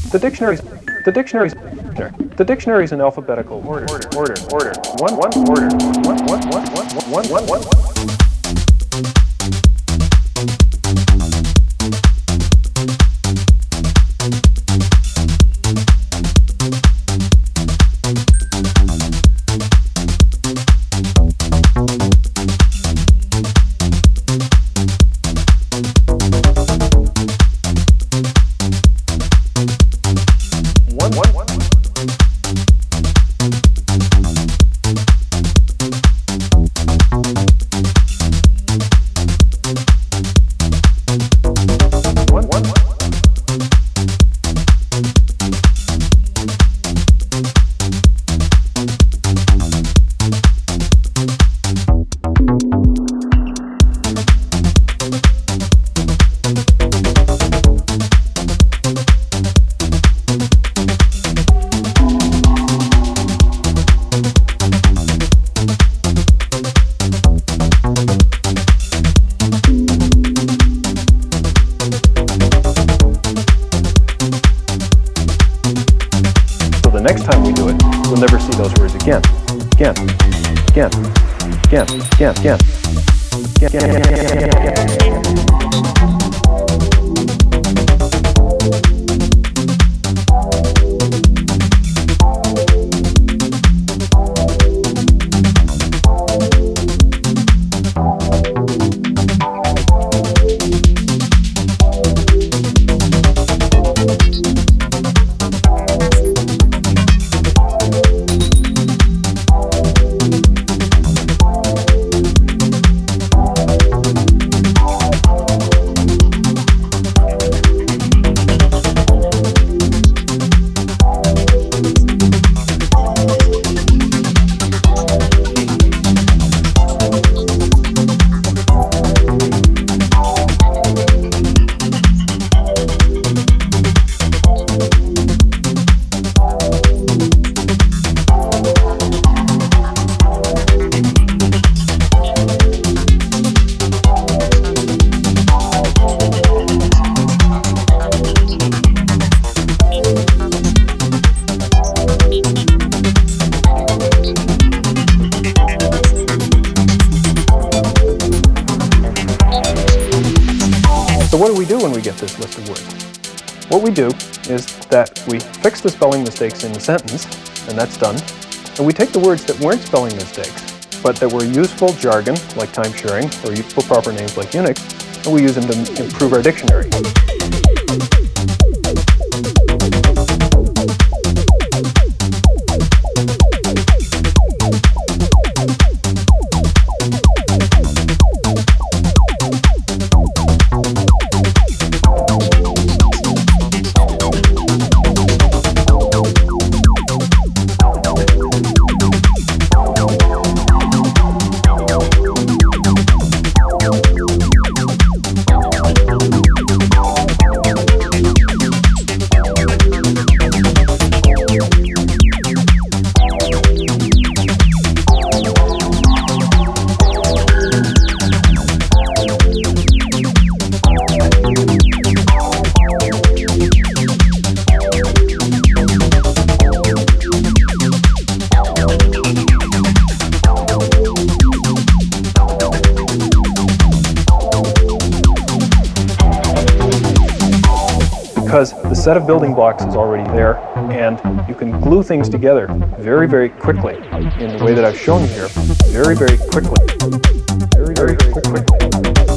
The dictionary is in alphabetical order. One. The next time we do it, we'll never see those words again. So what do we do when we get this list of words? What we do is that we fix the spelling mistakes in the sentence, and that's done. And we take the words that weren't spelling mistakes, but that were useful jargon, like time sharing, or useful proper names like Unix, and we use them to improve our dictionary. Because the set of building blocks is already there, and you can glue things together very, very quickly in the way that I've shown you here. Very, very quickly. Very, very quickly.